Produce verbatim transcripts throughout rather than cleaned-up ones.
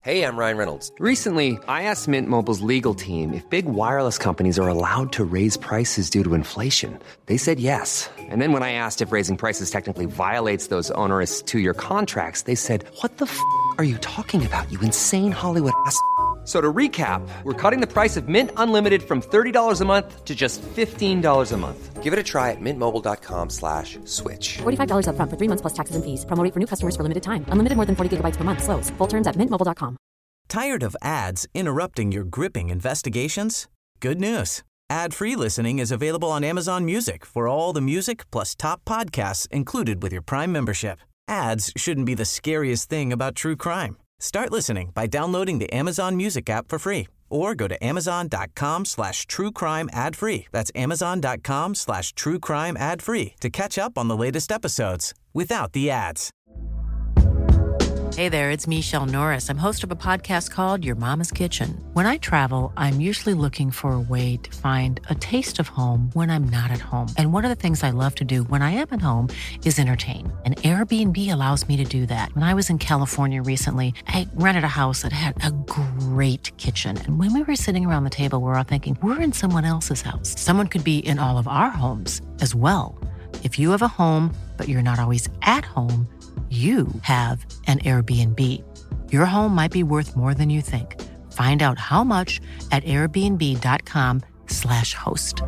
Hey, I'm Ryan Reynolds. Recently, I asked Mint Mobile's legal team if big wireless companies are allowed to raise prices due to inflation. They said yes. And then when I asked if raising prices technically violates those onerous two-year contracts, they said, what the f*** are you talking about, you insane Hollywood ass f- So to recap, we're cutting the price of Mint Unlimited from thirty dollars a month to just fifteen dollars a month. Give it a try at mintmobile.com slash switch. forty-five dollars up front for three months plus taxes and fees. Promo rate for new customers for limited time. Unlimited more than forty gigabytes per month. Slows full terms at mint mobile dot com. Tired of ads interrupting your gripping investigations? Good news. Ad-free listening is available on Amazon Music for all the music plus top podcasts included with your Prime membership. Ads shouldn't be the scariest thing about true crime. Start listening by downloading the Amazon Music app for free or go to amazon.com slash true crime ad free. That's amazon.com slash true crime ad free to catch up on the latest episodes without the ads. Hey there, it's Michelle Norris. I'm host of a podcast called Your Mama's Kitchen. When I travel, I'm usually looking for a way to find a taste of home when I'm not at home. And one of the things I love to do when I am at home is entertain. And Airbnb allows me to do that. When I was in California recently, I rented a house that had a great kitchen. And when we were sitting around the table, we were all thinking, we're in someone else's house. Someone could be in all of our homes as well. If you have a home, but you're not always at home, you have an Airbnb. Your home might be worth more than you think. Find out how much at airbnb.com slash host.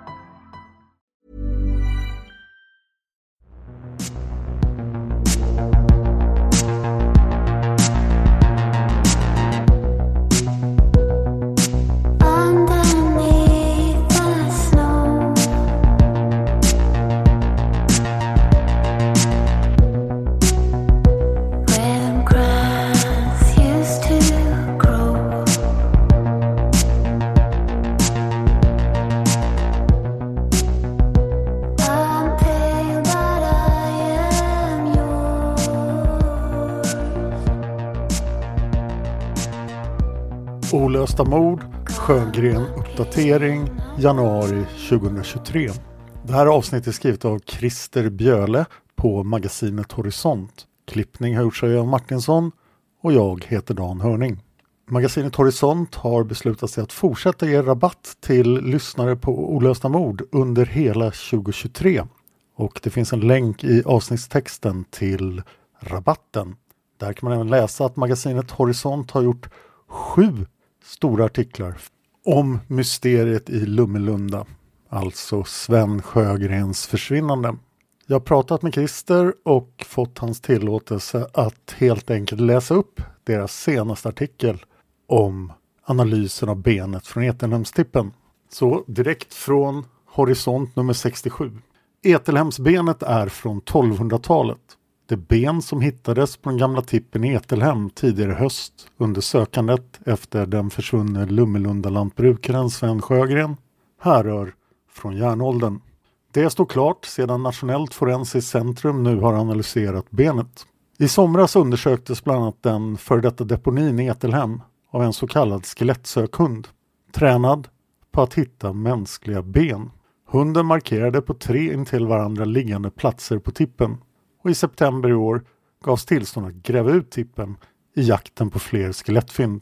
Olösta mord, Sjögren uppdatering, januari tjugohundratjugotre. Det här avsnittet är skrivet av Christer Bjöle på magasinet Horisont. Klippning har gjorts av Jan Martinsson och jag heter Dan Hörning. Magasinet Horisont har beslutat sig att fortsätta ge rabatt till lyssnare på Olösta mord under hela tjugohundratjugotre. Och det finns en länk i avsnittstexten till rabatten. Där kan man även läsa att magasinet Horisont har gjort sju stora artiklar om mysteriet i Lummelunda, alltså Sven Sjögrens försvinnande. Jag har pratat med Christer och fått hans tillåtelse att helt enkelt läsa upp deras senaste artikel om analysen av benet från Etelhemstippen. Så direkt från Horisont nummer sextiosju. Etelhemsbenet är från tolvhundratalet. Det ben som hittades på den gamla tippen i Etelhem tidigare höst under sökandet efter den försvunne Lummelunda-lantbrukaren Sven Sjögren härrör från järnåldern. Det står klart sedan Nationellt forensiskt centrum nu har analyserat benet. I somras undersöktes bland annat den före detta deponin i Etelhem av en så kallad skelettsökhund, tränad på att hitta mänskliga ben. Hunden markerade på tre intill varandra liggande platser på tippen. Och i september i år gavs tillstånd att gräva ut tippen i jakten på fler skelettfynd.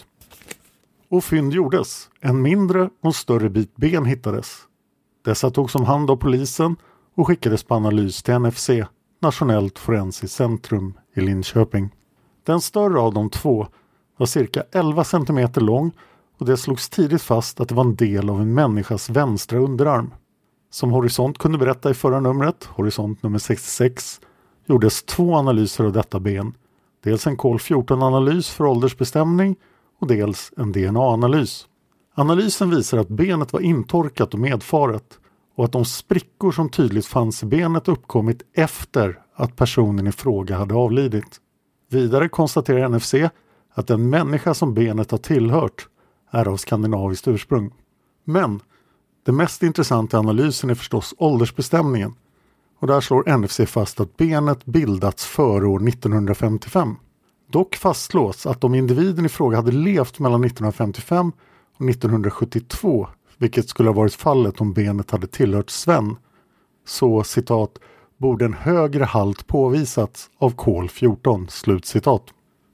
Och fynd gjordes. En mindre och en större bit ben hittades. Dessa togs om hand av polisen och skickades på analys till N F C, Nationellt forensiskt centrum i Linköping. Den större av de två var cirka elva centimeter lång och det slogs tidigt fast att det var en del av en människas vänstra underarm. Som Horisont kunde berätta i förra numret, Horisont nummer sextiosex, gjordes två analyser av detta ben. Dels en kol fjorton-analys för åldersbestämning och dels en D N A-analys. Analysen visar att benet var intorkat och medfaret och att de sprickor som tydligt fanns i benet uppkommit efter att personen i fråga hade avlidit. Vidare konstaterar N F C att den människa som benet har tillhört är av skandinaviskt ursprung. Men det mest intressanta i analysen är förstås åldersbestämningen. Och där slår N F C fast att benet bildats före år nittonhundrafemtiofem. Dock fastslås att om individen i fråga hade levt mellan nittonhundrafemtiofem och nittonhundrasjuttiotvå, vilket skulle ha varit fallet om benet hade tillhört Sven, så citat, borde en högre halt påvisats av kol fjorton, slutcitat.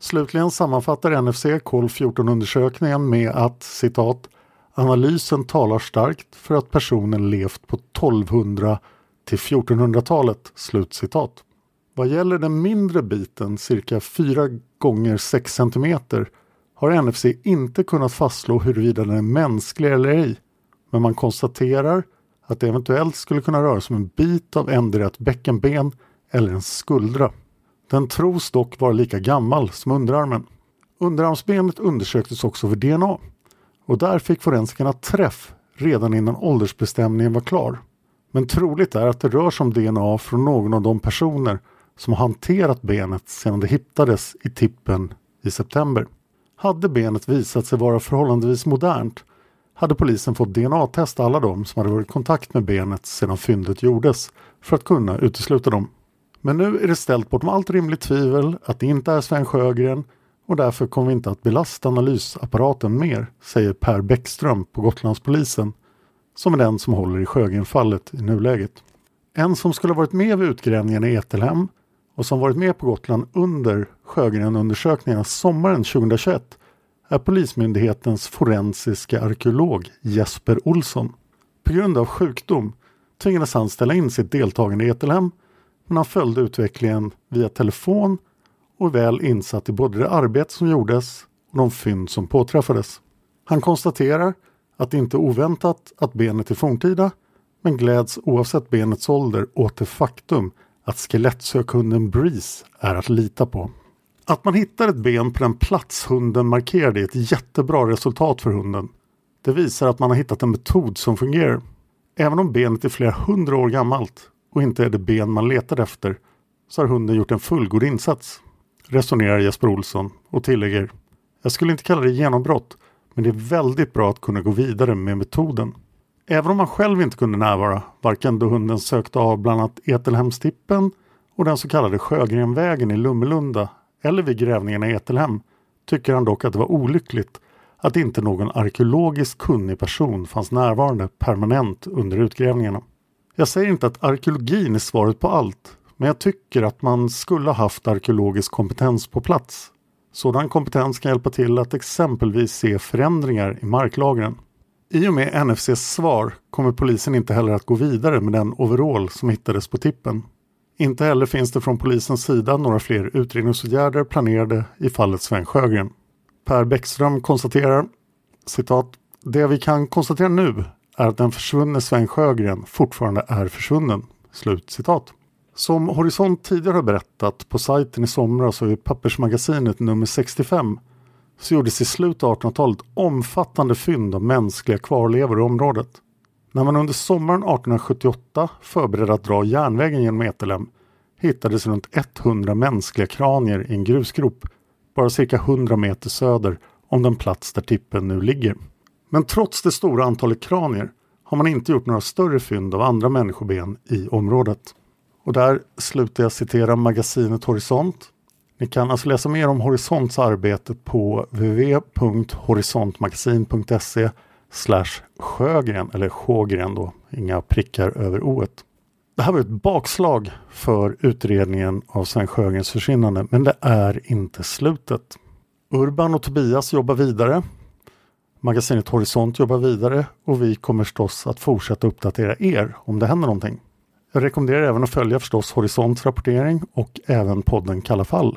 Slutligen sammanfattar N F C kol fjorton-undersökningen med att, citat, analysen talar starkt för att personen levt på tolvhundra till fjortonhundratalet, slutcitat. Vad gäller den mindre biten, cirka fyra gånger sex centimeter, har N F C inte kunnat fastslå huruvida den är mänsklig eller ej, men man konstaterar att det eventuellt skulle kunna röra sig om en bit av ändra ett bäckenben eller en skuldra. Den tros dock vara lika gammal som underarmen. Underarmsbenet undersöktes också för D N A och där fick forensikerna träff redan innan åldersbestämningen var klar. Men troligt är att det rör sig om D N A från någon av de personer som har hanterat benet sedan det hittades i tippen i september. Hade benet visat sig vara förhållandevis modernt hade polisen fått D N A-testa alla de som hade varit i kontakt med benet sedan fyndet gjordes för att kunna utesluta dem. Men nu är det ställt bortom allt rimligt tvivel att det inte är Sven Sjögren och därför kommer vi inte att belasta analysapparaten mer, säger Per Bäckström på Gotlandspolisen, som är den som håller i Sjögren-fallet i nuläget. En som skulle ha varit med vid utgrävningen i Etelhem och som varit med på Gotland under Sjögren-undersökningarna sommaren tjugohundratjugoett är Polismyndighetens forensiska arkeolog Jesper Olsson. På grund av sjukdom tvingades han ställa in sitt deltagande i Etelhem, men han följde utvecklingen via telefon och är väl insatt i både det arbete som gjordes och de fynd som påträffades. Han konstaterar att det inte är oväntat att benet är forntida, men gläds oavsett benets ålder åt det faktum att skelettsökhunden Breeze är att lita på. Att man hittar ett ben på den plats hunden markerade är ett jättebra resultat för hunden. Det visar att man har hittat en metod som fungerar. Även om benet är flera hundra år gammalt och inte är det ben man letar efter, så har hunden gjort en fullgod insats, resonerar Jesper Olsson och tillägger: jag skulle inte kalla det genombrott, men det är väldigt bra att kunna gå vidare med metoden. Även om man själv inte kunde närvara, varken då hunden sökte av bland annat Etelhemstippen och den så kallade Sjögrenvägen i Lummelunda eller vid grävningarna i Etelhem, tycker han dock att det var olyckligt att inte någon arkeologisk kunnig person fanns närvarande permanent under utgrävningarna. Jag säger inte att arkeologin är svaret på allt, men jag tycker att man skulle ha haft arkeologisk kompetens på plats. Sådan kompetens kan hjälpa till att exempelvis se förändringar i marklagren. I och med N F C:s svar kommer polisen inte heller att gå vidare med den overall som hittades på tippen. Inte heller finns det från polisens sida några fler utredningsåtgärder planerade i fallet Sven Sjögren. Per Bäckström konstaterar, citat, det vi kan konstatera nu är att den försvunne Sven Sjögren fortfarande är försvunnen, slut citat. Som Horisont tidigare har berättat på sajten i somras och i pappersmagasinet nummer sextiofem så gjordes i slutet av artonhundratalet omfattande fynd av mänskliga kvarlevor i området. När man under sommaren artonhundrasjuttioåtta förberedde att dra järnvägen genom Etelhem hittades runt hundra mänskliga kranier i en grusgrop bara cirka hundra meter söder om den plats där tippen nu ligger. Men trots det stora antalet kranier har man inte gjort några större fynd av andra människoben i området. Och där slutar jag citera magasinet Horisont. Ni kan alltså läsa mer om Horisonts arbete på w w w punkt horizontmagasin punkt se slash Sjögren, eller Sjögren då, inga prickar över oet. Det här var ett bakslag för utredningen av Sven Sjögrens försvinnande, men det är inte slutet. Urban och Tobias jobbar vidare. Magasinet Horisont jobbar vidare och vi kommer förstås att fortsätta uppdatera er om det händer någonting. Jag rekommenderar även att följa förstås Horisonts rapportering och även podden Kalla fall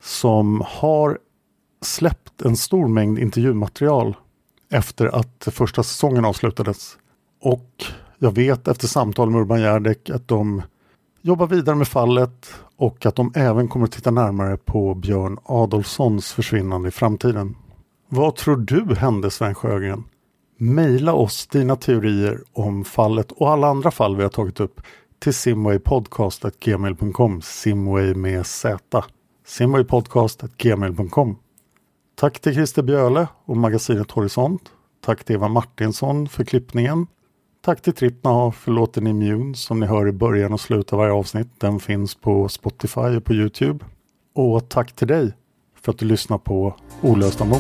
som har släppt en stor mängd intervjumaterial efter att första säsongen avslutades. Och jag vet efter samtal med Urban Järdek att de jobbar vidare med fallet och att de även kommer att titta närmare på Björn Adolfssons försvinnande i framtiden. Vad tror du hände Sven Sjögren? Maila oss dina teorier om fallet och alla andra fall vi har tagit upp till simwaypodcast at gmail punkt com, Simway med Z, simwaypodcast at gmail punkt com. Tack till Christer Bjöle och magasinet Horisont. Tack till Eva Martinsson för klippningen. Tack till Trippna för låten Immune som ni hör i början och slutet av varje avsnitt. Den finns på Spotify och på YouTube. Och tack till dig för att du lyssnar på Olösta mord.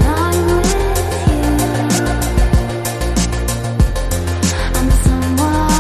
Someone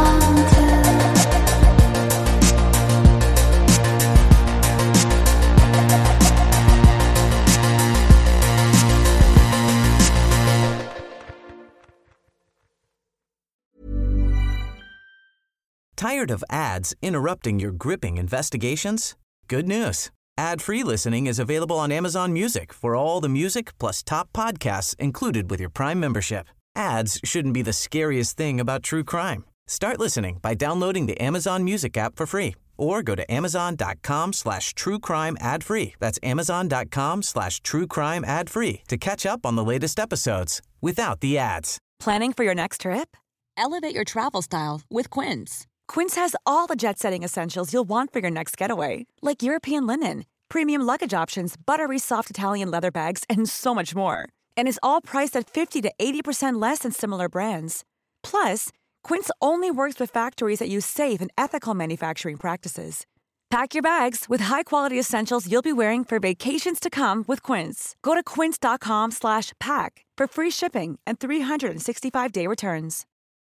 Tired of ads interrupting your gripping investigations? Good news. Ad-free listening is available on Amazon Music for all the music plus top podcasts included with your Prime membership. Ads shouldn't be the scariest thing about true crime. Start listening by downloading the Amazon Music app for free or go to amazon.com slash true crime ad free. That's amazon.com slash true crime ad free to catch up on the latest episodes without the ads. Planning for your next trip? Elevate your travel style with Quince. Quince has all the jet-setting essentials you'll want for your next getaway, like European linen, premium luggage options, buttery soft Italian leather bags, and so much more. And is all priced at fifty to eighty percent less than similar brands. Plus, Quince only works with factories that use safe and ethical manufacturing practices. Pack your bags with high-quality essentials you'll be wearing for vacations to come with Quince. Go to quince.com slash pack for free shipping and three sixty-five day returns.